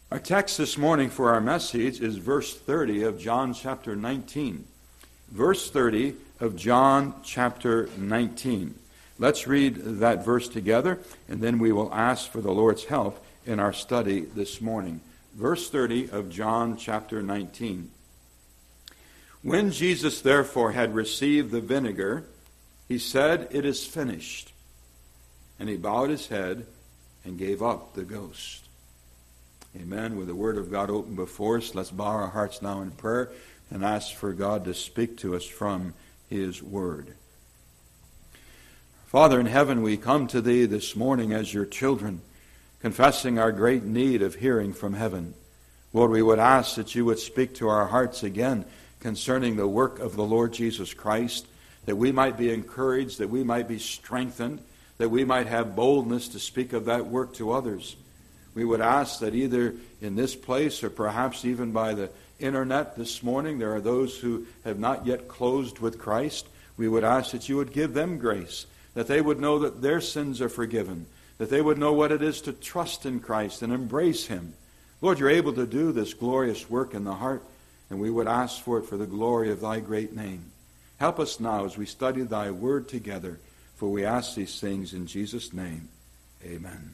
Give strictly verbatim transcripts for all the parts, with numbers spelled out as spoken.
Our text this morning for our message is verse thirty of John chapter nineteen. Verse thirty of John chapter nineteen. Let's read that verse together, and then we will ask for the Lord's help in our study this morning. Verse thirty of John chapter nineteen. When Jesus therefore had received the vinegar, he said, "It is finished." And he bowed his head and gave up the ghost. Amen. With the Word of God open before us, let's bow our hearts now in prayer and ask for God to speak to us from His Word. Father in heaven, we come to Thee this morning as Your children, confessing our great need of hearing from heaven. Lord, we would ask that You would speak to our hearts again concerning the work of the Lord Jesus Christ, that we might be encouraged, that we might be strengthened, that we might have boldness to speak of that work to others. We would ask that either in this place or perhaps even by the internet this morning, there are those who have not yet closed with Christ. We would ask that You would give them grace, that they would know that their sins are forgiven, that they would know what it is to trust in Christ and embrace Him. Lord, You're able to do this glorious work in the heart, and we would ask for it for the glory of Thy great name. Help us now as we study Thy Word together, for we ask these things in Jesus' name. Amen.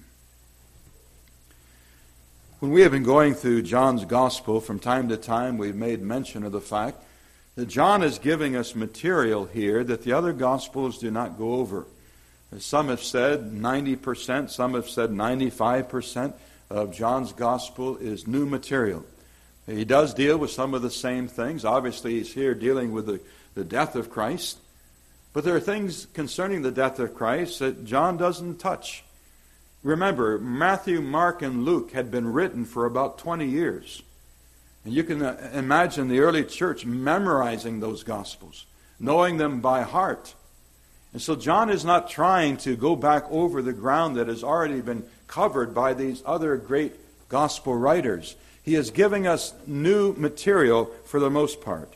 When we have been going through John's Gospel, from time to time we've made mention of the fact that John is giving us material here that the other Gospels do not go over. Some have said ninety percent, some have said ninety-five percent of John's Gospel is new material. He does deal with some of the same things. Obviously, he's here dealing with the, the death of Christ. But there are things concerning the death of Christ that John doesn't touch. Remember, Matthew, Mark, and Luke had been written for about twenty years. And you can imagine the early church memorizing those Gospels, knowing them by heart. And so John is not trying to go back over the ground that has already been covered by these other great Gospel writers. He is giving us new material for the most part.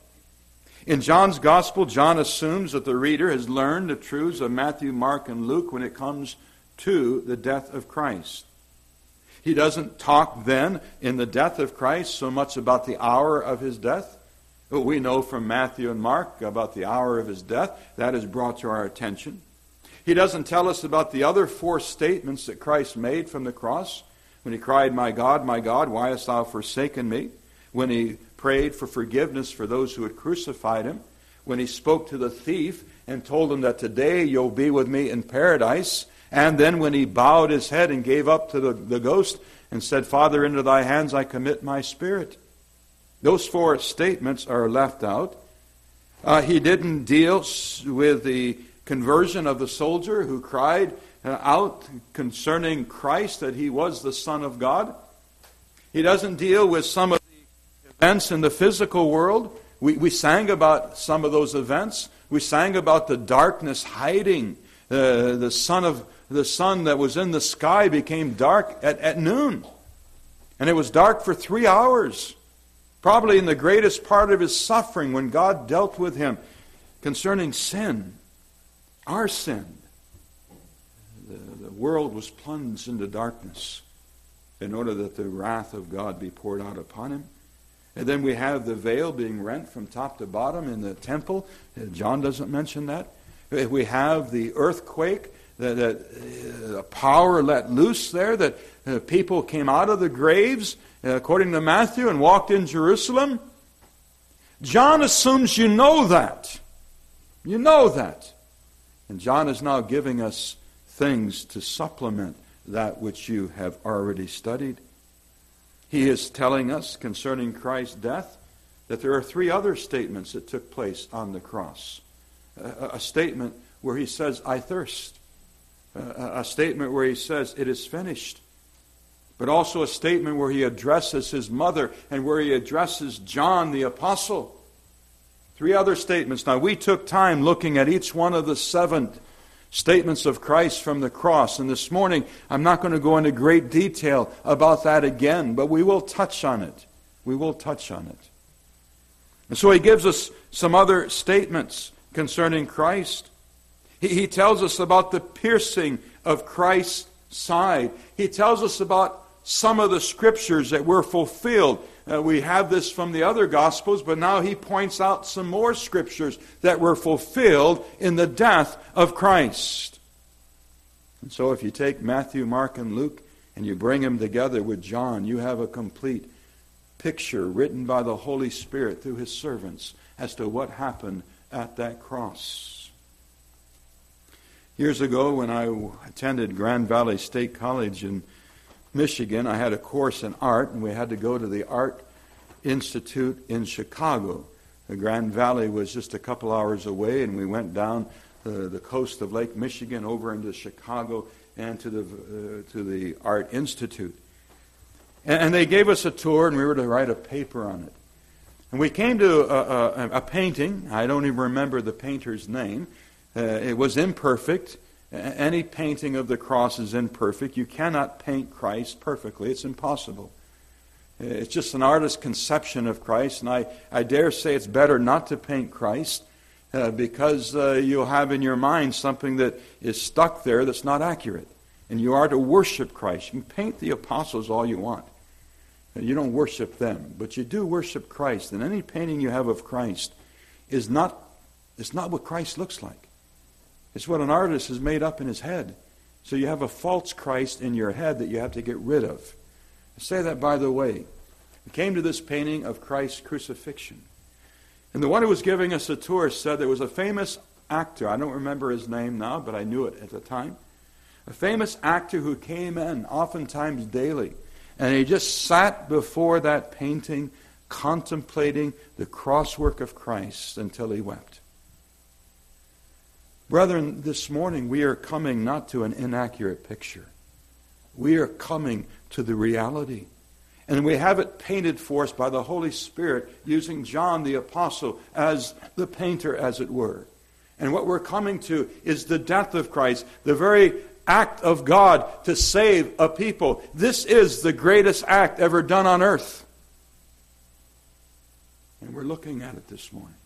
In John's Gospel, John assumes that the reader has learned the truths of Matthew, Mark, and Luke when it comes to the death of Christ. He doesn't talk then in the death of Christ so much about the hour of His death. We know from Matthew and Mark about the hour of His death. That is brought to our attention. He doesn't tell us about the other four statements that Christ made from the cross. When He cried, "My God, my God, why hast Thou forsaken me?" When He prayed for forgiveness for those who had crucified Him. When He spoke to the thief and told him that today you'll be with me in paradise. And then when He bowed His head and gave up to the, the ghost and said, "Father, into Thy hands I commit my spirit." Those four statements are left out. Uh, he didn't deal with the conversion of the soldier who cried uh, out concerning Christ that He was the Son of God. He doesn't deal with some of the events in the physical world. We, we sang about some of those events. We sang about the darkness hiding. Uh, the sun of the sun that was in the sky became dark at, at noon. And it was dark for three hours. Probably in the greatest part of His suffering when God dealt with Him concerning sin. Our sin. The, the world was plunged into darkness in order that the wrath of God be poured out upon Him. And then we have the veil being rent from top to bottom in the temple. John doesn't mention that. We have the earthquake, that, that uh, power let loose there, that uh, people came out of the graves, uh, according to Matthew, and walked in Jerusalem. John assumes you know that. You know that. And John is now giving us things to supplement that which you have already studied. He is telling us concerning Christ's death that there are three other statements that took place on the cross. A, a statement where He says, "I thirst." A, a statement where He says, "It is finished." But also a statement where He addresses His mother and where He addresses John the Apostle. Three other statements. Now, we took time looking at each one of the seven statements of Christ from the cross. And this morning, I'm not going to go into great detail about that again, but we will touch on it. We will touch on it. And so He gives us some other statements concerning Christ. He, he tells us about the piercing of Christ's side. He tells us about some of the scriptures that were fulfilled. Uh, we have this from the other Gospels, but now he points out some more scriptures that were fulfilled in the death of Christ. And so if you take Matthew, Mark, and Luke, and you bring them together with John, you have a complete picture written by the Holy Spirit through his servants as to what happened at that cross. Years ago, when I attended Grand Valley State College in Michigan, I had a course in art, and we had to go to the Art Institute in Chicago. The Grand Valley was just a couple hours away, and we went down the, the coast of Lake Michigan over into Chicago and to the uh, to the Art Institute. And, and they gave us a tour, and we were to write a paper on it. And we came to a, a, a painting. I don't even remember the painter's name. Uh, it was imperfect. Any painting of the cross is imperfect. You cannot paint Christ perfectly. It's impossible. It's just an artist's conception of Christ, and I, I dare say it's better not to paint Christ uh, because uh, you'll have in your mind something that is stuck there that's not accurate. And you are to worship Christ. You can paint the apostles all you want. You don't worship them, but you do worship Christ. And any painting you have of Christ is not, it's not what Christ looks like. It's what an artist has made up in his head. So you have a false Christ in your head that you have to get rid of. I say that by the way. We came to this painting of Christ's crucifixion. And the one who was giving us a tour said there was a famous actor. I don't remember his name now, but I knew it at the time. A famous actor who came in oftentimes daily. And he just sat before that painting contemplating the crosswork of Christ until he wept. Brethren, this morning we are coming not to an inaccurate picture. We are coming to the reality. And we have it painted for us by the Holy Spirit using John the Apostle as the painter, as it were. And what we're coming to is the death of Christ, the very act of God to save a people. This is the greatest act ever done on earth. And we're looking at it this morning.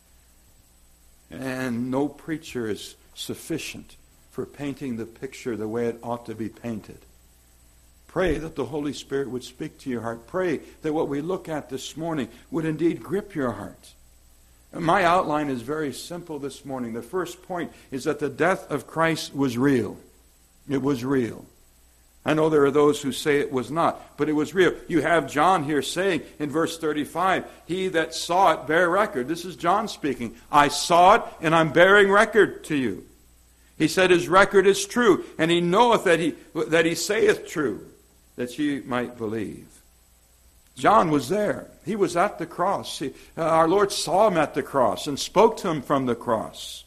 And no preacher is sufficient for painting the picture the way it ought to be painted. Pray that the Holy Spirit would speak to your heart. Pray that what we look at this morning would indeed grip your heart. And my outline is very simple this morning. The first point is that the death of Christ was real. It was real. I know there are those who say it was not, but it was real. You have John here saying in verse thirty-five, he that saw it bear record. This is John speaking. I saw it, and I'm bearing record to you. He said his record is true, and he knoweth that he that he saith true, that ye might believe. John was there. He was at the cross. He, uh, our Lord saw him at the cross and spoke to him from the cross.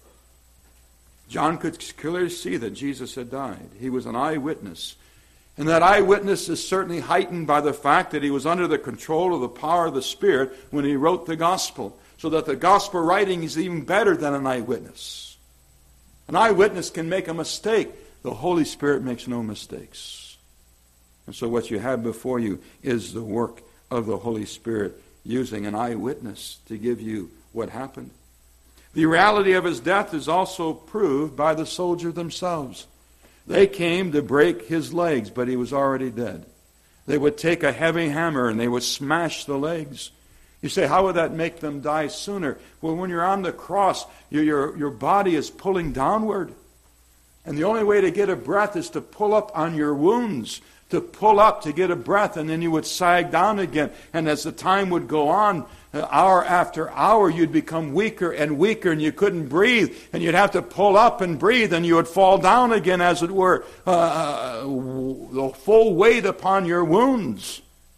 John could clearly see that Jesus had died. He was an eyewitness. And that eyewitness is certainly heightened by the fact that he was under the control of the power of the Spirit when he wrote the gospel. So that the gospel writing is even better than an eyewitness. An eyewitness can make a mistake. The Holy Spirit makes no mistakes. And so what you have before you is the work of the Holy Spirit using an eyewitness to give you what happened. The reality of his death is also proved by the soldiers themselves. They came to break his legs, but he was already dead. They would take a heavy hammer and they would smash the legs. You say, how would that make them die sooner? Well, when you're on the cross, your, your, your body is pulling downward. And the only way to get a breath is to pull up on your wounds, to pull up to get a breath, and then you would sag down again. And as the time would go on, hour after hour, you'd become weaker and weaker, and you couldn't breathe, and you'd have to pull up and breathe, and you would fall down again, as it were, uh, the full weight upon your wounds.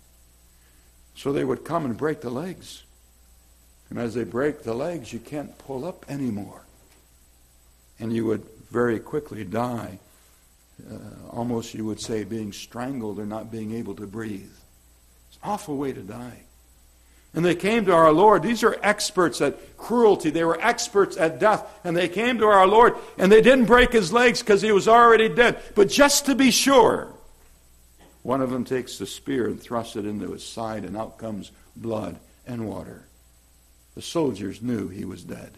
So they would come and break the legs. And as they break the legs, you can't pull up anymore. And you would very quickly die, uh, almost you would say being strangled or not being able to breathe. It's an awful way to die. And they came to our Lord. These are experts at cruelty. They were experts at death. And they came to our Lord, and they didn't break his legs because he was already dead. But just to be sure, one of them takes the spear and thrusts it into his side, and out comes blood and water. The soldiers knew he was dead.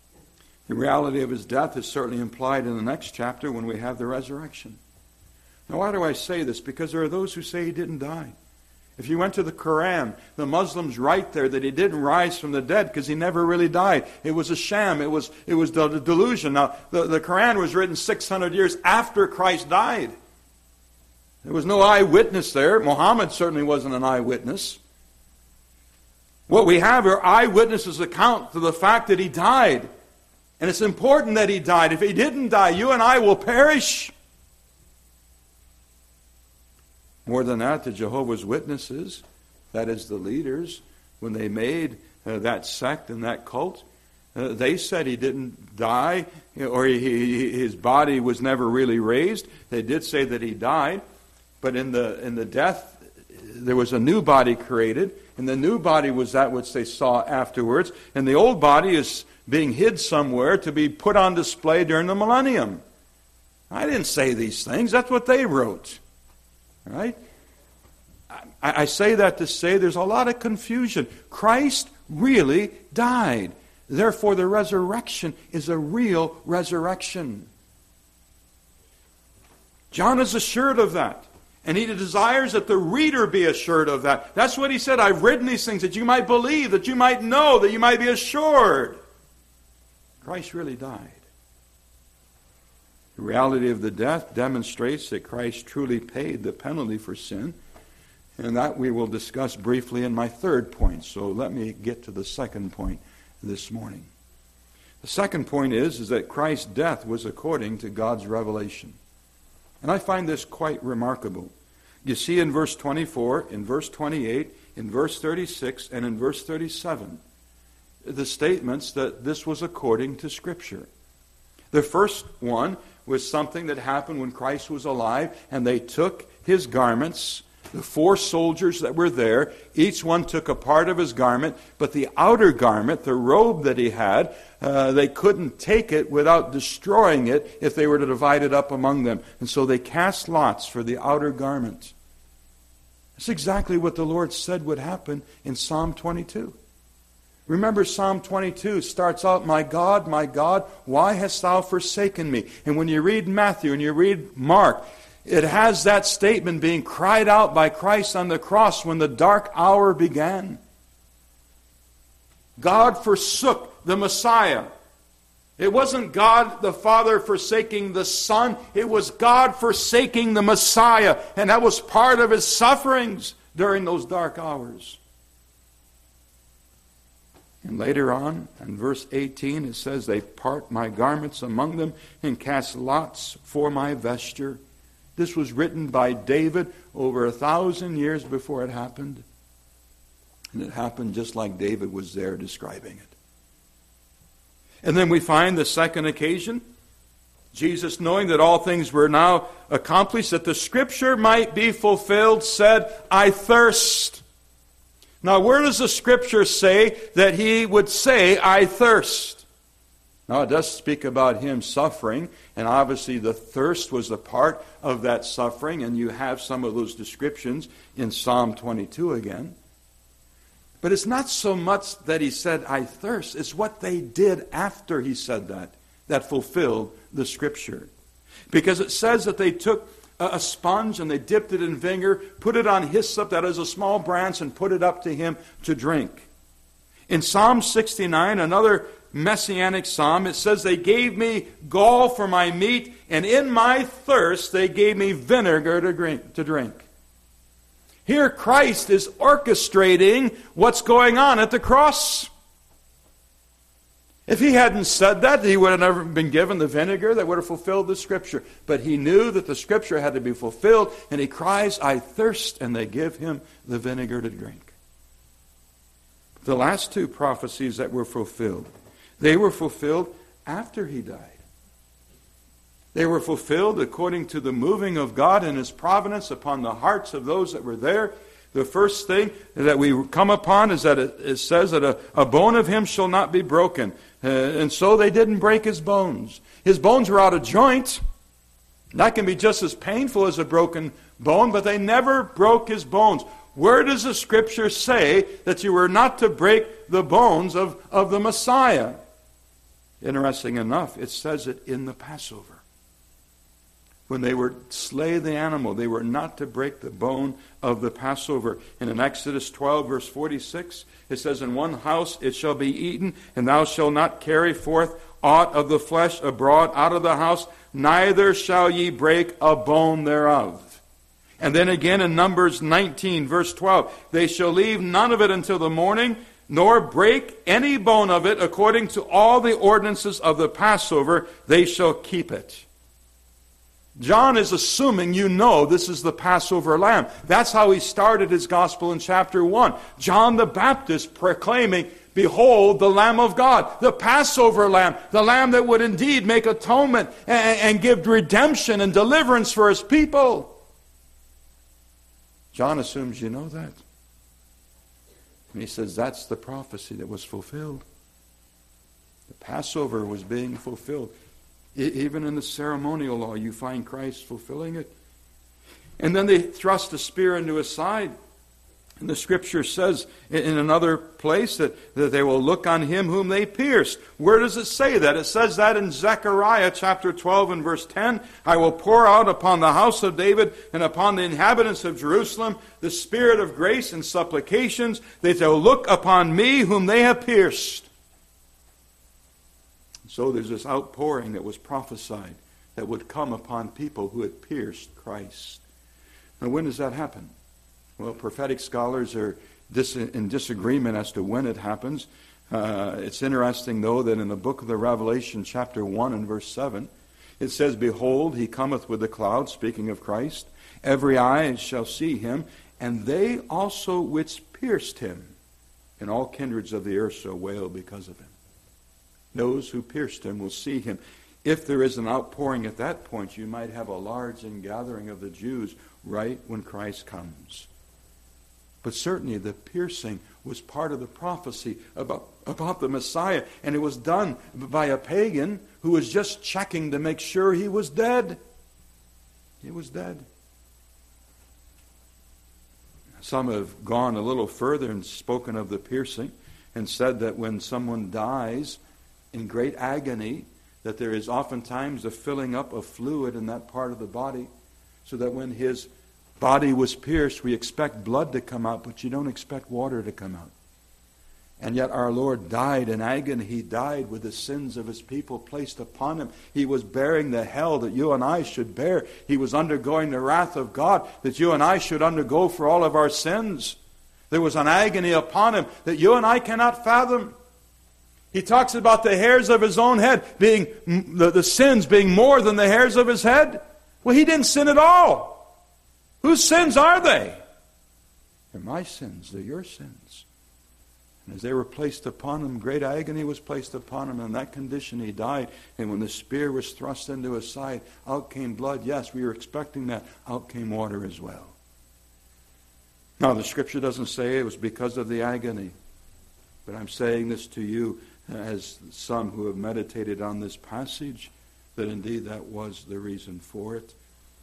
The reality of his death is certainly implied in the next chapter when we have the resurrection. Now, why do I say this? Because there are those who say he didn't die. If you went to the Quran, the Muslims write there that he didn't rise from the dead because he never really died. It was a sham. It was, it was the delusion. Now, the, the Quran was written six hundred years after Christ died. There was no eyewitness there. Muhammad certainly wasn't an eyewitness. What we have are eyewitnesses' account to the fact that he died. And it's important that he died. If he didn't die, you and I will perish. More than that, the Jehovah's Witnesses, that is the leaders, when they made uh, that sect and that cult, uh, they said he didn't die, or he, he, his body was never really raised. They did say that he died, but in the in the death, there was a new body created, and the new body was that which they saw afterwards, and the old body is being hid somewhere to be put on display during the millennium. I didn't say these things. That's what they wrote. Right? I, I say that to say there's a lot of confusion. Christ really died. Therefore, the resurrection is a real resurrection. John is assured of that. And he desires that the reader be assured of that. That's what he said. I've written these things that you might believe, that you might know, that you might be assured. Christ really died. The reality of the death demonstrates that Christ truly paid the penalty for sin. And that we will discuss briefly in my third point. So let me get to the second point this morning. The second point is, is that Christ's death was according to God's revelation. And I find this quite remarkable. You see in verse twenty-four, in verse twenty-eight, in verse thirty-six, and in verse thirty-seven, the statements that this was according to Scripture. The first one was something that happened when Christ was alive, and they took his garments. The four soldiers that were there, each one took a part of his garment, but the outer garment, the robe that he had, uh, they couldn't take it without destroying it if they were to divide it up among them. And so they cast lots for the outer garment. That's exactly what the Lord said would happen in Psalm twenty-two. Remember, Psalm twenty-two starts out, "My God, my God, why hast thou forsaken me?" And when you read Matthew and you read Mark, it has that statement being cried out by Christ on the cross when the dark hour began. God forsook the Messiah. It wasn't God the Father forsaking the Son. It was God forsaking the Messiah. And that was part of his sufferings during those dark hours. And later on, in verse eighteen, it says, "They part my garments among them and cast lots for my vesture." This was written by David over a thousand years before it happened. And it happened just like David was there describing it. And then we find the second occasion, Jesus, knowing that all things were now accomplished, that the Scripture might be fulfilled, said, "I thirst." Now, where does the Scripture say that he would say, "I thirst"? Now, it does speak about him suffering, and obviously the thirst was a part of that suffering, and you have some of those descriptions in Psalm twenty-two again. But it's not so much that he said, "I thirst," it's what they did after he said that, that fulfilled the Scripture. Because it says that they took a sponge and they dipped it in vinegar, put it on hyssop, that is a small branch, and put it up to him to drink. In Psalm sixty-nine, another messianic psalm, it says, "They gave me gall for my meat, and in my thirst they gave me vinegar to drink." To drink. Here Christ is orchestrating what's going on at the cross. If he hadn't said that, he would have never been given the vinegar that would have fulfilled the Scripture. But he knew that the Scripture had to be fulfilled, and he cries, "I thirst," and they give him the vinegar to drink. The last two prophecies that were fulfilled, they were fulfilled after he died. They were fulfilled according to the moving of God and his providence upon the hearts of those that were there. The first thing that we come upon is that it, it says that a, a bone of him shall not be broken. Uh, and so they didn't break his bones. His bones were out of joint. That can be just as painful as a broken bone, but they never broke his bones. Where does the Scripture say that you were not to break the bones of, of the Messiah? Interesting enough, it says it in the Passover. when they were slay the animal, they were not to break the bone of the Passover. And in Exodus twelve, verse forty-six, it says, in one house it shall be eaten, and thou shalt not carry forth aught of the flesh abroad out of the house, neither shall ye break a bone thereof. And then again in Numbers nineteen, verse twelve, they shall leave none of it until the morning, nor break any bone of it according to all the ordinances of the Passover, they shall keep it. John is assuming you know this is the Passover lamb. That's how he started his gospel in chapter one. John the Baptist proclaiming, behold the Lamb of God, the Passover lamb, the lamb that would indeed make atonement and, and give redemption and deliverance for his people. John assumes you know that. And he says that's the prophecy that was fulfilled. The Passover was being fulfilled. Even in the ceremonial law, you find Christ fulfilling it. And then they thrust a spear into his side. And the Scripture says in another place that, that they will look on him whom they pierced. Where does it say that? It says that in Zechariah chapter twelve and verse ten. I will pour out upon the house of David and upon the inhabitants of Jerusalem the spirit of grace and supplications. They shall look upon me whom they have pierced. So there's this outpouring that was prophesied that would come upon people who had pierced Christ. Now when does that happen? Well, prophetic scholars are dis- in disagreement as to when it happens. Uh, it's interesting, though, that in the book of the Revelation, chapter one and verse seven, it says, behold, he cometh with the clouds, speaking of Christ. Every eye shall see him, and they also which pierced him. And all kindreds of the earth shall wail because of him. Those who pierced him will see him. If there is an outpouring at that point, you might have a large ingathering of the Jews right when Christ comes. But certainly the piercing was part of the prophecy about, about the Messiah. And it was done by a pagan who was just checking to make sure he was dead. He was dead. Some have gone a little further and spoken of the piercing and said that when someone dies in great agony, that there is oftentimes a filling up of fluid in that part of the body, so that when his body was pierced, we expect blood to come out, but you don't expect water to come out. And yet our Lord died in agony. He died with the sins of his people placed upon him. He was bearing the hell that you and I should bear. He was undergoing the wrath of God that you and I should undergo for all of our sins. There was an agony upon him that you and I cannot fathom. He talks about the hairs of his own head being, the, the sins being more than the hairs of his head. Well, he didn't sin at all. Whose sins are they? They're my sins. They're your sins. And as they were placed upon him, great agony was placed upon him. And in that condition he died. And when the spear was thrust into his side, out came blood. Yes, we were expecting that. Out came water as well. Now, the Scripture doesn't say it was because of the agony. But I'm saying this to you as some who have meditated on this passage, that indeed that was the reason for it.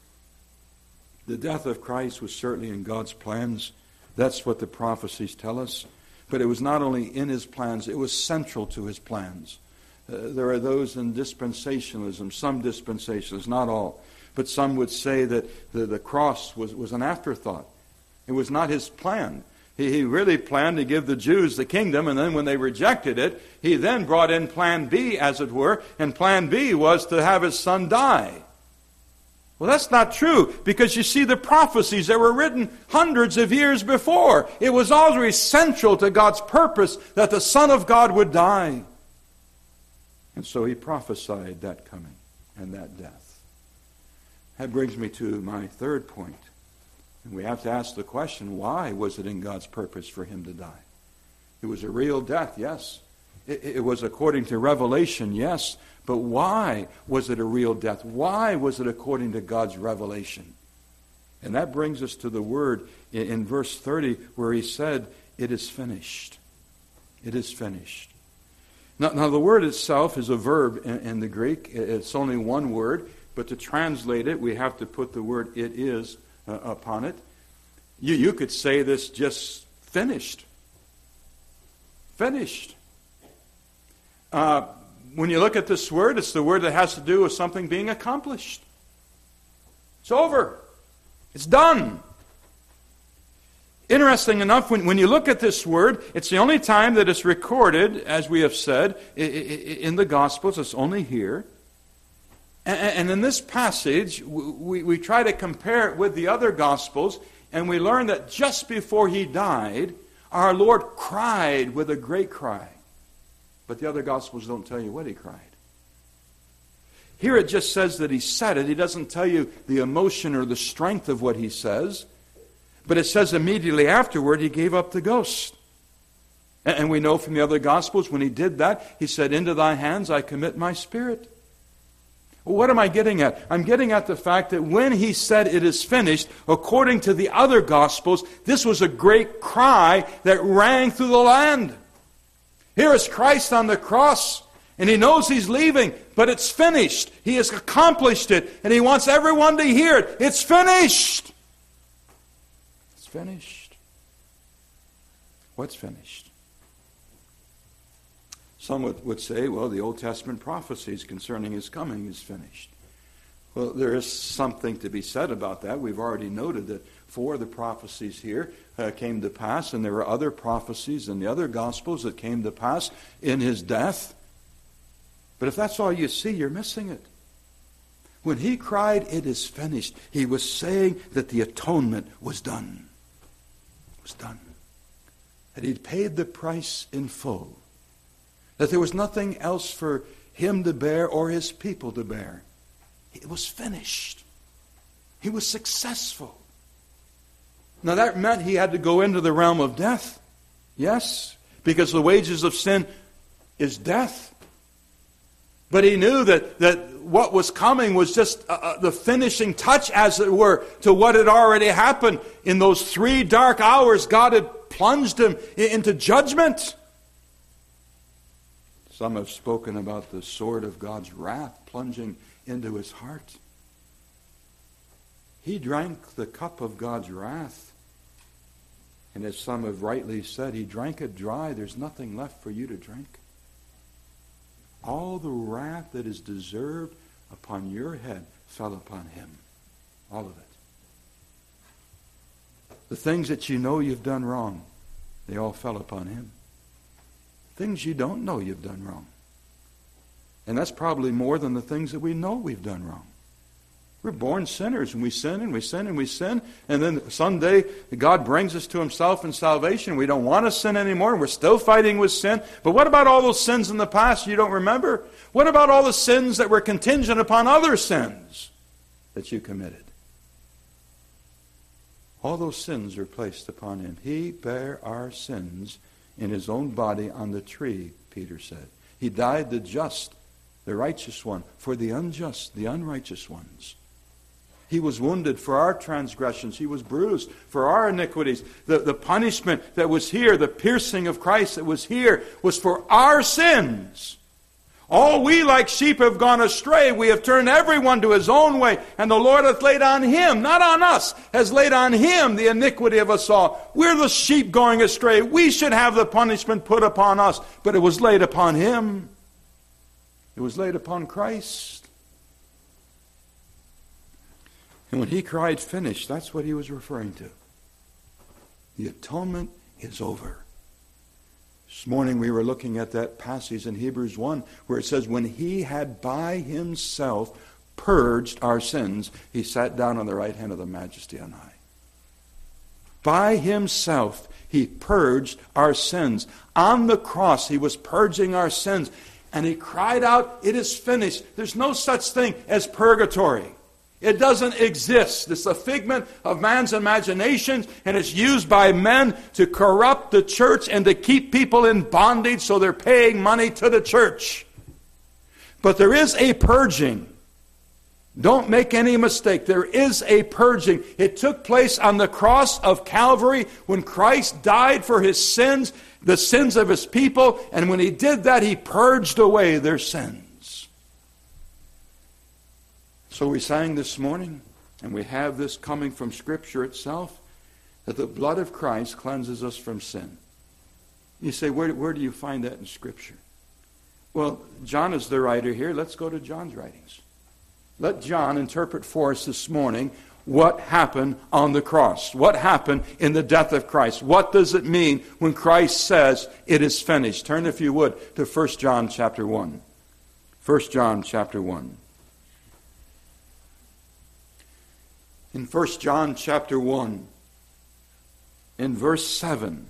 The death of Christ was certainly in God's plans. That's what the prophecies tell us. But it was not only in his plans, it was central to his plans. Uh, there are those in dispensationalism, some dispensationalists, not all, but some would say that the, the cross was, was an afterthought. It was not his plan. He, he really planned to give the Jews the kingdom, and then when they rejected it, he then brought in plan B, as it were, and plan B was to have his son die. Well, that's not true, because you see the prophecies that were written hundreds of years before. It was always central to God's purpose that the Son of God would die. And so he prophesied that coming and that death. That brings me to my third point. And we have to ask the question, why was it in God's purpose for him to die? It was a real death, yes. It, it was according to Revelation, yes. But why was it a real death? Why was it according to God's revelation? And that brings us to the word in, in verse thirty where he said, it is finished. It is finished. Now, now the word itself is a verb in, in the Greek. It's only one word, but to translate it, we have to put the word it is uh, upon it. You, you could say this just finished. Finished. Uh, When you look at this word, it's the word that has to do with something being accomplished. It's over. It's done. Interesting enough, when, when you look at this word, it's the only time that it's recorded, as we have said, in the Gospels. It's only here. And in this passage, we, we try to compare it with the other Gospels, and we learn that just before he died, our Lord cried with a great cry. But the other Gospels don't tell you what he cried. Here it just says that he said it. He doesn't tell you the emotion or the strength of what he says. But it says immediately afterward he gave up the ghost. And we know from the other Gospels when he did that, he said, "Into thy hands I commit my spirit." Well, what am I getting at? I'm getting at the fact that when he said it is finished, according to the other Gospels, this was a great cry that rang through the land. Here is Christ on the cross, and he knows he's leaving, but it's finished. He has accomplished it, and he wants everyone to hear it. It's finished. It's finished. What's finished? Some would, would say, well, the Old Testament prophecies concerning his coming is finished. Well, there is something to be said about that. We've already noted that four of the prophecies here uh, came to pass, and there were other prophecies in the other Gospels that came to pass in his death. But if that's all you see, you're missing it. When he cried, "It is finished," he was saying that the atonement was done. It was done. That he'd paid the price in full. That there was nothing else for him to bear or his people to bear. It was finished. He was successful. Now that meant he had to go into the realm of death. Yes, because the wages of sin is death. But he knew that, that what was coming was just uh, the finishing touch, as it were, to what had already happened. In those three dark hours, God had plunged him into judgment. Some have spoken about the sword of God's wrath plunging into his heart. He drank the cup of God's wrath. And as some have rightly said, he drank it dry. There's nothing left for you to drink. All the wrath that is deserved upon your head fell upon him. All of it. The things that you know you've done wrong, they all fell upon him. Things you don't know you've done wrong. And that's probably more than the things that we know we've done wrong. We're born sinners, and we sin and we sin and we sin, and then someday God brings us to himself in salvation. We don't want to sin anymore, and we're still fighting with sin. But what about all those sins in the past you don't remember? What about all the sins that were contingent upon other sins that you committed? All those sins are placed upon him. He bare our sins in his own body on the tree, Peter said. He died the just, the righteous one, for the unjust, the unrighteous ones. He was wounded for our transgressions. He was bruised for our iniquities. The, the punishment that was here, the piercing of Christ that was here, was for our sins. All we like sheep have gone astray. We have turned everyone to his own way. And the Lord hath laid on him, not on us, has laid on him the iniquity of us all. We're the sheep going astray. We should have the punishment put upon us. But it was laid upon him. It was laid upon Christ. And when he cried, "Finished," that's what he was referring to. The atonement is over. This morning we were looking at that passage in Hebrews one where it says, when he had by himself purged our sins, he sat down on the right hand of the Majesty on high. By himself he purged our sins. On the cross he was purging our sins. And he cried out, "It is finished." There's no such thing as purgatory. It doesn't exist. It's a figment of man's imagination, and it's used by men to corrupt the church and to keep people in bondage so they're paying money to the church. But there is a purging. Don't make any mistake. There is a purging. It took place on the cross of Calvary when Christ died for his sins, the sins of his people, and when he did that, he purged away their sins. So we sang this morning, and we have this coming from Scripture itself, that the blood of Christ cleanses us from sin. You say, where, where do you find that in Scripture? Well, John is the writer here. Let's go to John's writings. Let John interpret for us this morning what happened on the cross. What happened in the death of Christ. What does it mean when Christ says it is finished? Turn, if you would, to First John chapter one. First John chapter one. In First John chapter one, in verse seven.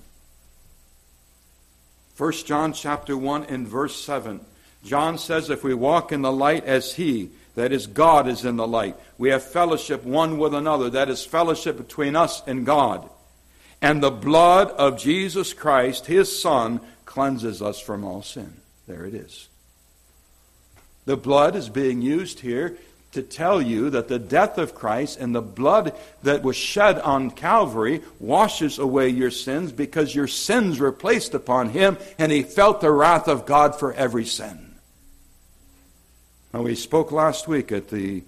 First John chapter one in verse seven. John says, if we walk in the light as He, that is, God is in the light, we have fellowship one with another. That is fellowship between us and God. And the blood of Jesus Christ, His Son, cleanses us from all sin. There it is. The blood is being used here to tell you that the death of Christ and the blood that was shed on Calvary washes away your sins, because your sins were placed upon Him, and He felt the wrath of God for every sin. Now, we spoke last week at the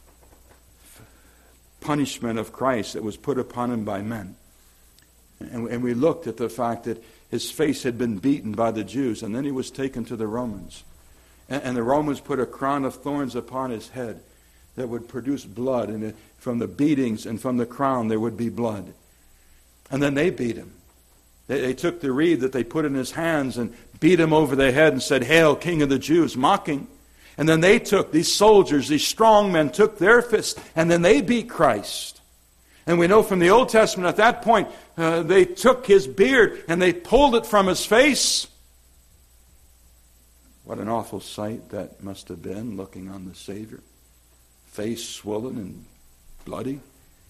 punishment of Christ that was put upon Him by men. And, and we looked at the fact that His face had been beaten by the Jews, and then He was taken to the Romans. And, and the Romans put a crown of thorns upon His head that would produce blood. And from the beatings and from the crown there would be blood. And then they beat Him. They, they took the reed that they put in His hands and beat Him over the head and said, "Hail, King of the Jews," mocking. And then they took, these soldiers, these strong men, took their fists, and then they beat Christ. And we know from the Old Testament at that point, uh, they took His beard and they pulled it from His face. What an awful sight that must have been, looking on the Savior. Face swollen and bloody.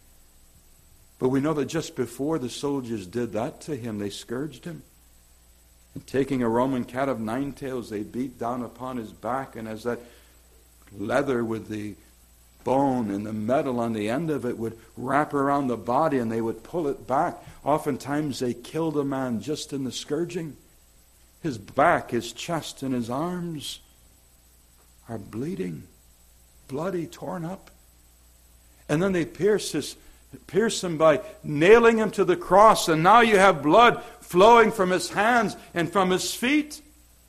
But we know that just before the soldiers did that to Him, they scourged Him. And taking a Roman cat of nine tails, they beat down upon His back, and as that leather with the bone and the metal on the end of it would wrap around the body and they would pull it back, oftentimes they killed a man just in the scourging. His back, his chest, and his arms are bleeding, bloody, torn up. And then they pierce his Pierce Him by nailing Him to the cross, and now you have blood flowing from His hands and from His feet.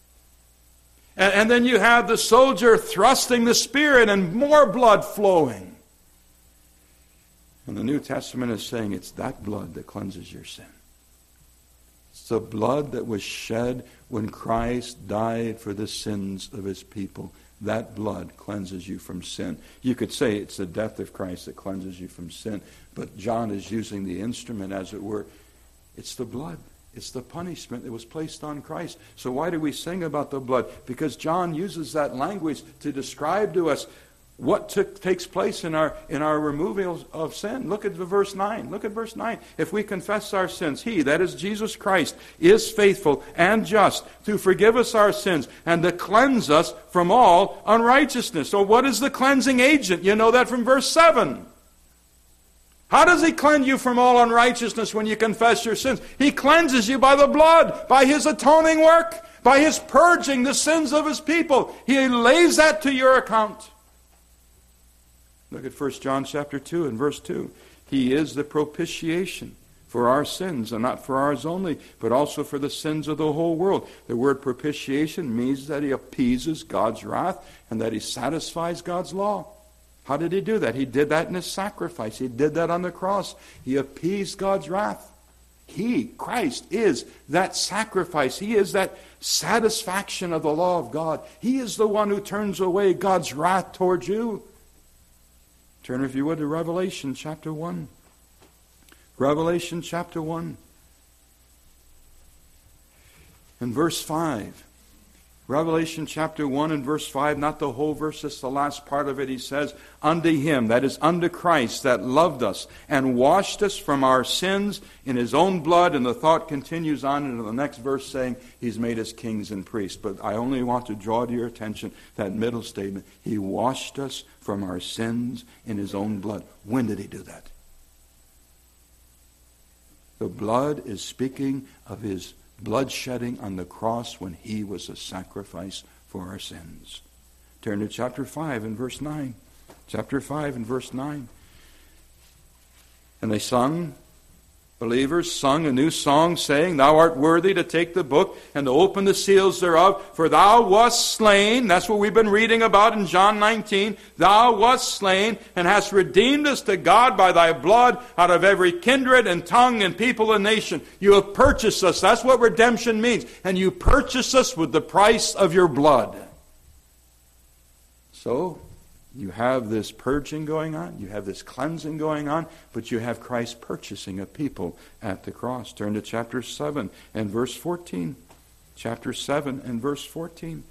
And, and then you have the soldier thrusting the spear in, and more blood flowing. And the New Testament is saying it's that blood that cleanses your sin. It's the blood that was shed when Christ died for the sins of His people. That blood cleanses you from sin. You could say it's the death of Christ that cleanses you from sin, but John is using the instrument, as it were. It's the blood. It's the punishment that was placed on Christ. So why do we sing about the blood? Because John uses that language to describe to us what took, takes place in our in our removal of sin. Look at the verse nine. Look at verse nine. If we confess our sins, He, that is Jesus Christ, is faithful and just to forgive us our sins and to cleanse us from all unrighteousness. So what is the cleansing agent? You know that from verse seven. How does He cleanse you from all unrighteousness when you confess your sins? He cleanses you by the blood, by His atoning work, by His purging the sins of His people. He lays that to your account. Look at First John chapter two and verse two. He is the propitiation for our sins, and not for ours only, but also for the sins of the whole world. The word propitiation means that He appeases God's wrath and that He satisfies God's law. How did He do that? He did that in His sacrifice. He did that on the cross. He appeased God's wrath. He, Christ, is that sacrifice. He is that satisfaction of the law of God. He is the one who turns away God's wrath towards you. Turn, if you would, to Revelation chapter one. Revelation chapter one. And verse five. Revelation chapter one and verse five, not the whole verse, just the last part of it. He says, "Unto Him," that is, unto Christ, "that loved us and washed us from our sins in His own blood." And the thought continues on into the next verse, saying, He's made us kings and priests. But I only want to draw to your attention that middle statement. He washed us from our sins in His own blood. When did He do that? The blood is speaking of His blood shedding on the cross when He was a sacrifice for our sins. Turn to chapter five and verse nine. Chapter five and verse nine. And they sung, Believers sung a new song saying, Thou art worthy to take the book and to open the seals thereof, for thou wast slain. That's what we've been reading about in John nineteen. Thou wast slain and hast redeemed us to God by thy blood out of every kindred and tongue and people and nation. You have purchased us. That's what redemption means. And you purchased us with the price of your blood. So, you have this purging going on, you have this cleansing going on, but you have Christ purchasing a people at the cross. Turn to chapter seven and verse fourteen. Chapter seven and verse fourteen.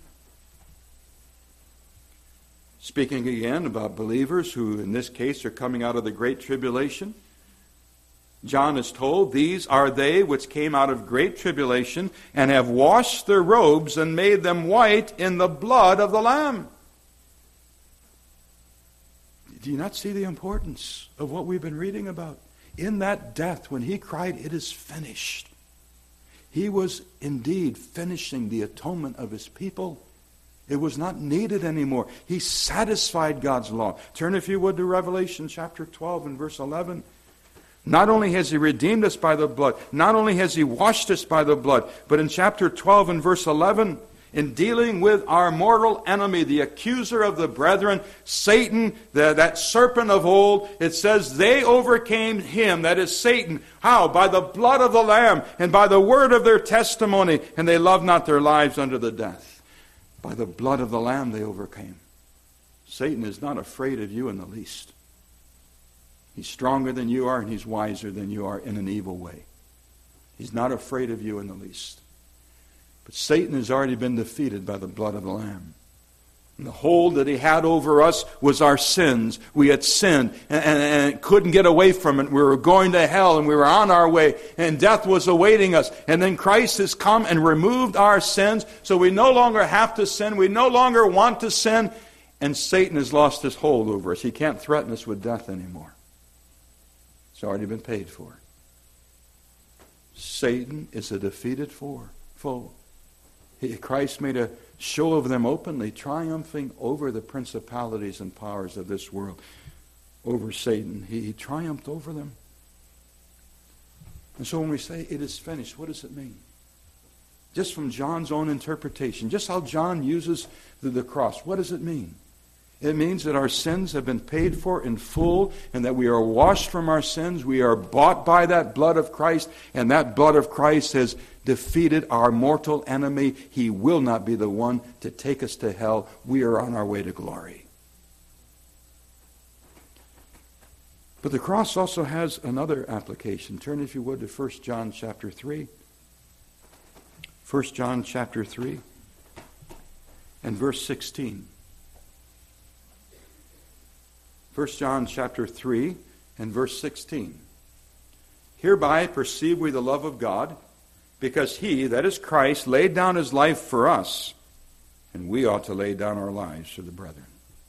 Speaking again about believers who in this case are coming out of the great tribulation. John is told, These are they which came out of great tribulation and have washed their robes and made them white in the blood of the Lamb. Do you not see the importance of what we've been reading about? In that death, when he cried, It is finished, he was indeed finishing the atonement of his people. It was not needed anymore. He satisfied God's law. Turn, if you would, to Revelation chapter twelve and verse eleven. Not only has he redeemed us by the blood, not only has he washed us by the blood, but in chapter twelve and verse eleven, in dealing with our mortal enemy, the accuser of the brethren, Satan, the, that serpent of old, it says they overcame him, that is Satan. How? By the blood of the Lamb and by the word of their testimony, and they loved not their lives unto the death. By the blood of the Lamb they overcame. Satan is not afraid of you in the least. He's stronger than you are and he's wiser than you are in an evil way. He's not afraid of you in the least. But Satan has already been defeated by the blood of the Lamb. And the hold that he had over us was our sins. We had sinned and, and, and couldn't get away from it. We were going to hell and we were on our way and death was awaiting us. And then Christ has come and removed our sins, so we no longer have to sin. We no longer want to sin. And Satan has lost his hold over us. He can't threaten us with death anymore. It's already been paid for. Satan is a defeated foe. He, Christ made a show of them openly, triumphing over the principalities and powers of this world, over Satan. He, he triumphed over them. And so when we say it is finished, what does it mean? Just from John's own interpretation, just how John uses the, the cross, what does it mean? It means that our sins have been paid for in full and that we are washed from our sins. We are bought by that blood of Christ, and that blood of Christ has defeated our mortal enemy. He will not be the one to take us to hell. We are on our way to glory. But the cross also has another application. Turn, if you would, to First John chapter three. First John chapter three and verse sixteen. First John chapter three and verse sixteen. Hereby perceive we the love of God, because he, that is Christ, laid down his life for us, and we ought to lay down our lives for the brethren.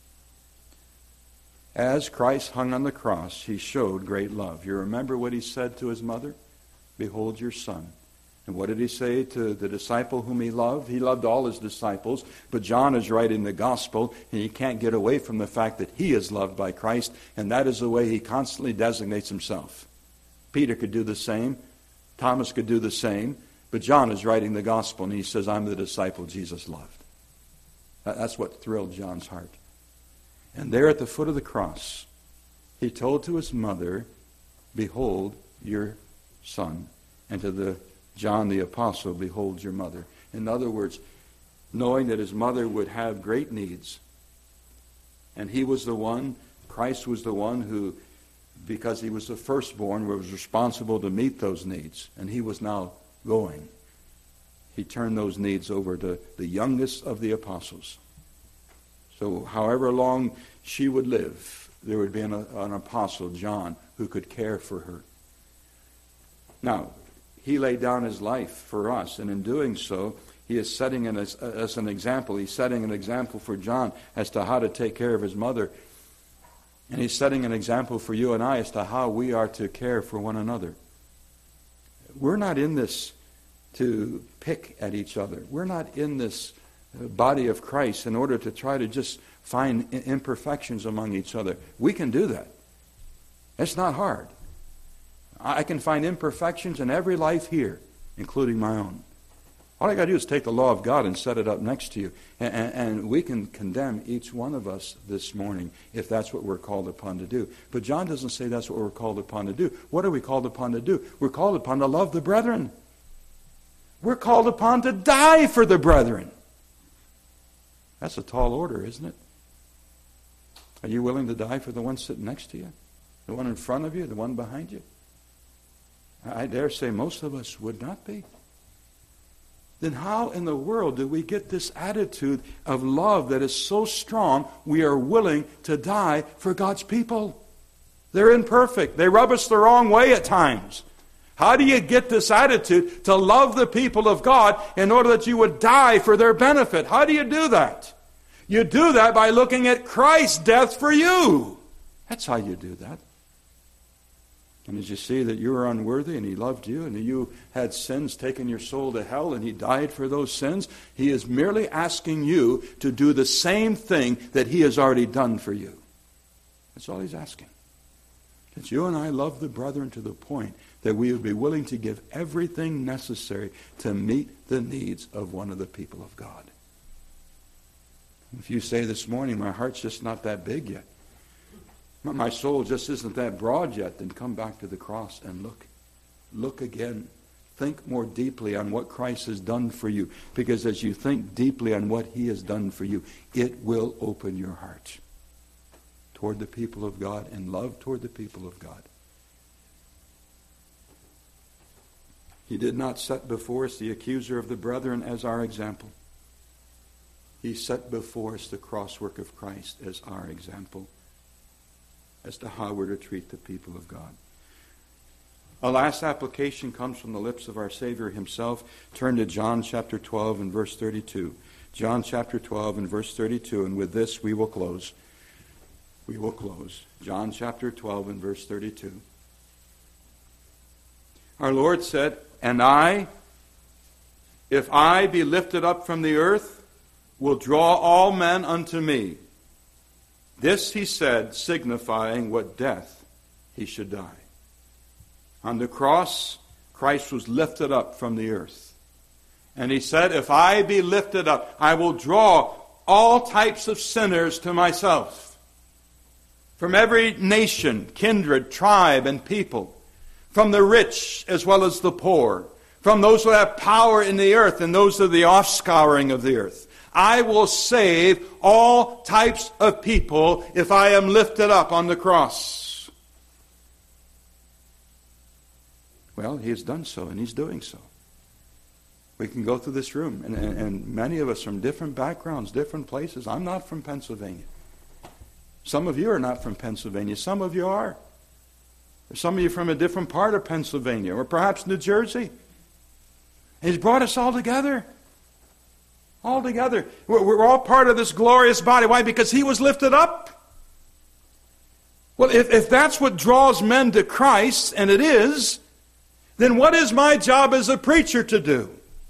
As Christ hung on the cross, he showed great love. You remember what he said to his mother? Behold your son. And what did he say to the disciple whom he loved? He loved all his disciples, but John is writing the gospel, and he can't get away from the fact that he is loved by Christ, and that is the way he constantly designates himself. Peter could do the same. Thomas could do the same. But John is writing the gospel, and he says, I'm the disciple Jesus loved. That's what thrilled John's heart. And there at the foot of the cross, he told to his mother, behold your son. And to the John the apostle, behold your mother. In other words, knowing that his mother would have great needs, and he was the one, Christ was the one who, because he was the firstborn, was responsible to meet those needs, and he was now going. He turned those needs over to the youngest of the apostles. So however long she would live, there would be an, an apostle, John, who could care for her. Now, he laid down his life for us, and in doing so, he is setting an, as, as an example. He's setting an example for John as to how to take care of his mother. And he's setting an example for you and I as to how we are to care for one another. We're not in this to pick at each other. We're not in this body of Christ in order to try to just find imperfections among each other. We can do that. It's not hard. I can find imperfections in every life here, including my own. All I got to do is take the law of God and set it up next to you. And, and, and we can condemn each one of us this morning if that's what we're called upon to do. But John doesn't say that's what we're called upon to do. What are we called upon to do? We're called upon to love the brethren. We're called upon to die for the brethren. That's a tall order, isn't it? Are you willing to die for the one sitting next to you? The one in front of you? The one behind you? I dare say most of us would not be. Then how in the world do we get this attitude of love that is so strong we are willing to die for God's people? They're imperfect. They rub us the wrong way at times. How do you get this attitude to love the people of God in order that you would die for their benefit? How do you do that? You do that by looking at Christ's death for you. That's how you do that. And as you see that you were unworthy and He loved you and you had sins taken your soul to hell and He died for those sins, He is merely asking you to do the same thing that He has already done for you. That's all He's asking. That you and I love the brethren to the point that we would be willing to give everything necessary to meet the needs of one of the people of God. If you say this morning, my heart's just not that big yet, my soul just isn't that broad yet, then come back to the cross and look. Look again. Think more deeply on what Christ has done for you. Because as you think deeply on what He has done for you, it will open your heart toward the people of God and love toward the people of God. He did not set before us the accuser of the brethren as our example. He set before us the crosswork of Christ as our example as to how we're to treat the people of God. Our last application comes from the lips of our Savior Himself. Turn to John chapter twelve and verse thirty-two. John chapter twelve and verse thirty-two, and with this we will close. We will close. John chapter twelve and verse thirty-two. Our Lord said, "And I, if I be lifted up from the earth, will draw all men unto me." This He said, signifying what death He should die. On the cross, Christ was lifted up from the earth. And He said, if I be lifted up, I will draw all types of sinners to myself. From every nation, kindred, tribe, and people. From the rich as well as the poor. From those who have power in the earth and those of the offscouring of the earth. I will save all types of people if I am lifted up on the cross. Well, He has done so, and He's doing so. We can go through this room, and, and, and many of us from different backgrounds, different places. I'm not from Pennsylvania. Some of you are not from Pennsylvania. Some of you are. Some of you from a different part of Pennsylvania, or perhaps New Jersey. He's brought us all together. All together. We're, we're all part of this glorious body. Why? Because He was lifted up. Well, if, if that's what draws men to Christ, and it is, then what is my job as a preacher to do?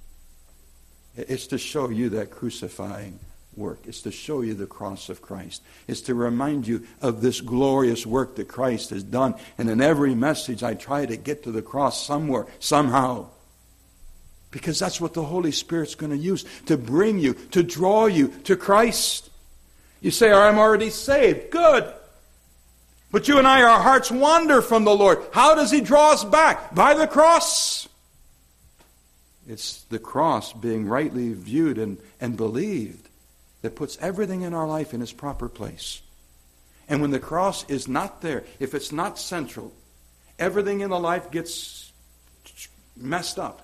It's to show you that crucifying work. It's to show you the cross of Christ. It's to remind you of this glorious work that Christ has done. And in every message I try to get to the cross somewhere, somehow. Because that's what the Holy Spirit's going to use to bring you, to draw you to Christ. You say, I'm already saved. Good. But you and I, our hearts wander from the Lord. How does He draw us back? By the cross. It's the cross being rightly viewed and, and believed that puts everything in our life in its proper place. And when the cross is not there, if it's not central, everything in the life gets messed up.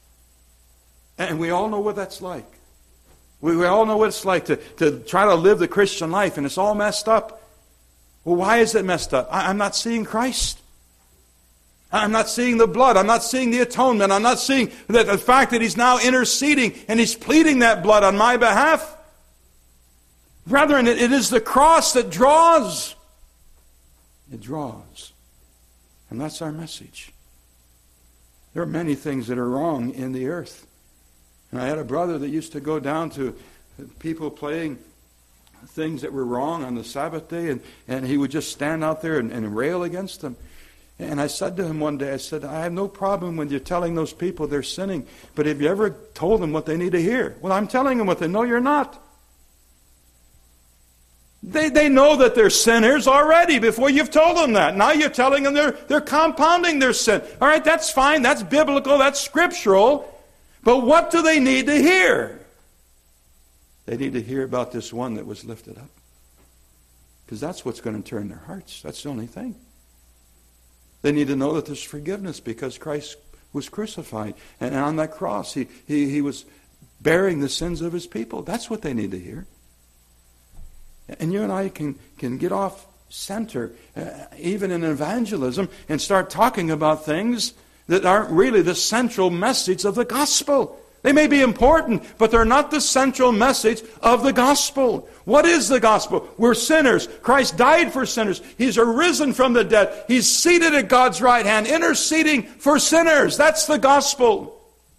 And we all know what that's like. We, we all know what it's like to, to try to live the Christian life, and it's all messed up. Well, why is it messed up? I, I'm not seeing Christ. I'm not seeing the blood. I'm not seeing the atonement. I'm not seeing that the fact that He's now interceding and He's pleading that blood on my behalf. Brethren, it, it is the cross that draws. It draws. And that's our message. There are many things that are wrong in the earth. And I had a brother that used to go down to people playing things that were wrong on the Sabbath day, and, and he would just stand out there and, and rail against them. And I said to him one day, I said, I have no problem when you're telling those people they're sinning, but have you ever told them what they need to hear? Well, I'm telling them what they know. You're not. They, they know that they're sinners already before you've told them that. Now you're telling them they're, they're compounding their sin. All right, that's fine. That's biblical. That's scriptural. But what do they need to hear? They need to hear about this one that was lifted up. Because that's what's going to turn their hearts. That's the only thing. They need to know that there's forgiveness because Christ was crucified. And on that cross, he, he, he was bearing the sins of his people. That's what they need to hear. And you and I can, can get off center, uh, even in evangelism, and start talking about things that aren't really the central message of the gospel. They may be important, but they're not the central message of the gospel. What is the gospel? We're sinners. Christ died for sinners. He's arisen from the dead. He's seated at God's right hand, interceding for sinners. That's the gospel.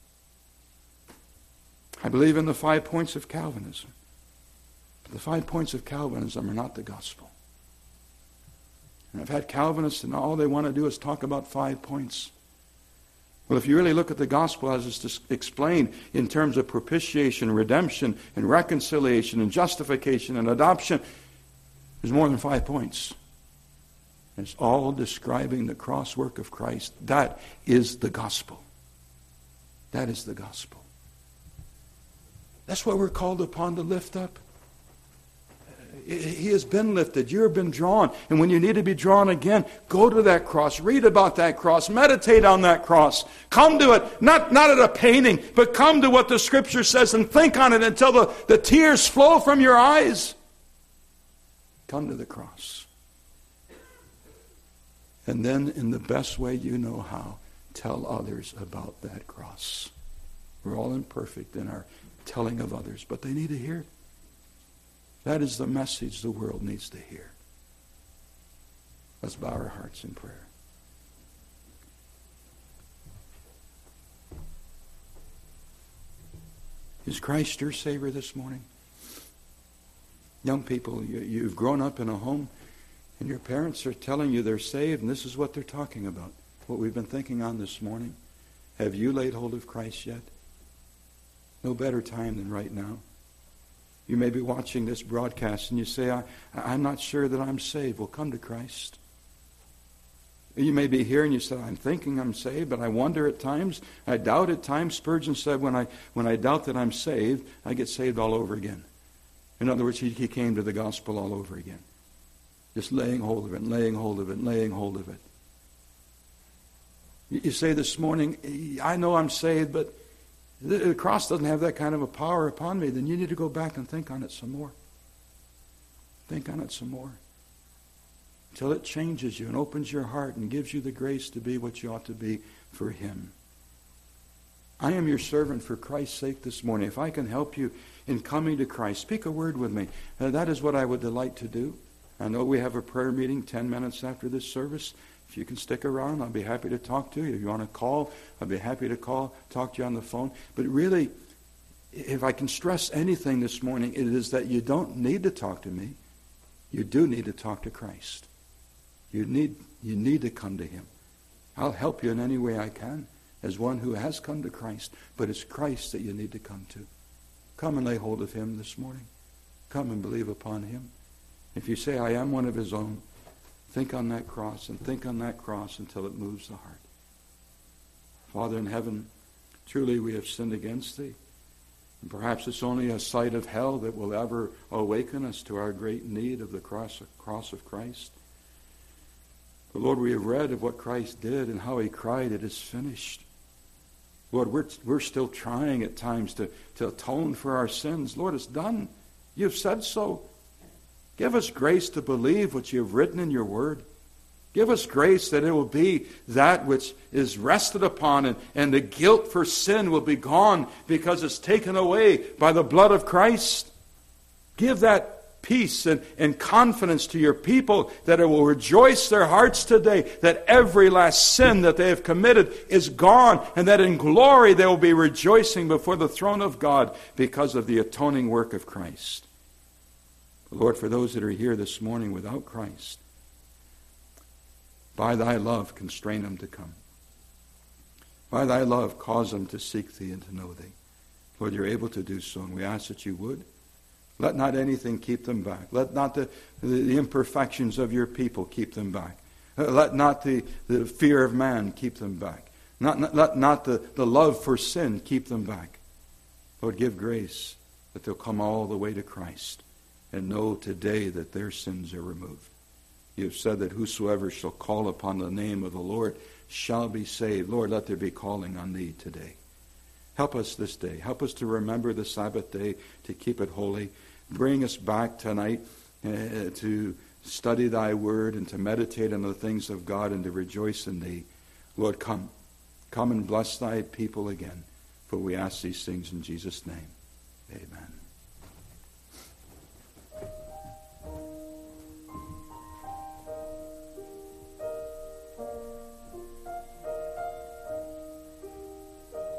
I believe in the five points of Calvinism. But the five points of Calvinism are not the gospel. And I've had Calvinists, and all they want to do is talk about five points. Well, if you really look at the gospel as it's explained in terms of propitiation, redemption, and reconciliation, and justification, and adoption, there's more than five points. It's all describing the cross work of Christ. That is the gospel. That is the gospel. That's what we're called upon to lift up. He has been lifted. You have been drawn. And when you need to be drawn again, go to that cross. Read about that cross. Meditate on that cross. Come to it. Not, not at a painting, but come to what the Scripture says and think on it until the, the tears flow from your eyes. Come to the cross. And then, in the best way you know how, tell others about that cross. We're all imperfect in our telling of others, but they need to hear it. That is the message the world needs to hear. Let's bow our hearts in prayer. Is Christ your Savior this morning? Young people, you, you've grown up in a home and your parents are telling you they're saved, and this is what they're talking about, what we've been thinking on this morning. Have you laid hold of Christ yet? No better time than right now. You may be watching this broadcast and you say, I, I'm not sure that I'm saved. Well, come to Christ. You may be here and you say, I'm thinking I'm saved, but I wonder at times, I doubt at times. Spurgeon said, when I when I doubt that I'm saved, I get saved all over again. In other words, he, he came to the gospel all over again. Just laying hold of it, and laying hold of it, and laying hold of it. You, you say this morning, I know I'm saved, but the cross doesn't have that kind of a power upon me. Then you need to go back and think on it some more. Think on it some more. Until it changes you and opens your heart and gives you the grace to be what you ought to be for Him. I am your servant for Christ's sake this morning. If I can help you in coming to Christ, speak a word with me. Uh, that is what I would delight to do. I know we have a prayer meeting ten minutes after this service. If you can stick around, I'll be happy to talk to you. If you want to call, I'll be happy to call, talk to you on the phone. But really, if I can stress anything this morning, it is that you don't need to talk to me. You do need to talk to Christ. You need, you need to come to Him. I'll help you in any way I can as one who has come to Christ. But it's Christ that you need to come to. Come and lay hold of Him this morning. Come and believe upon Him. If you say, I am one of His own, think on that cross and think on that cross until it moves the heart. Father in heaven, truly we have sinned against Thee. And perhaps it's only a sight of hell that will ever awaken us to our great need of the cross, cross of Christ. But Lord, we have read of what Christ did and how He cried, it is finished. Lord, we're, we're still trying at times to, to atone for our sins. Lord, it's done. You've said so. Give us grace to believe what you have written in your word. Give us grace that it will be that which is rested upon, and, and the guilt for sin will be gone because it's taken away by the blood of Christ. Give that peace and, and confidence to your people that it will rejoice their hearts today that every last sin that they have committed is gone, and that in glory they will be rejoicing before the throne of God because of the atoning work of Christ. Lord, for those that are here this morning without Christ, By thy love, constrain them to come. By thy love, cause them to seek thee and to know thee. Lord, you're able to do so, and we ask that you would. Let not anything keep them back. Let not the, the, the imperfections of your people keep them back. Uh, let not the, the fear of man keep them back. Not, not, let not the, the love for sin keep them back. Lord, give grace that they'll come all the way to Christ and know today that their sins are removed. You have said that whosoever shall call upon the name of the Lord shall be saved. Lord, let there be calling on thee today. Help us this day. Help us to remember the Sabbath day, to keep it holy. Bring us back tonight uh, to study thy word and to meditate on the things of God and to rejoice in thee. Lord, come. Come and bless thy people again. For we ask these things in Jesus' name. Amen.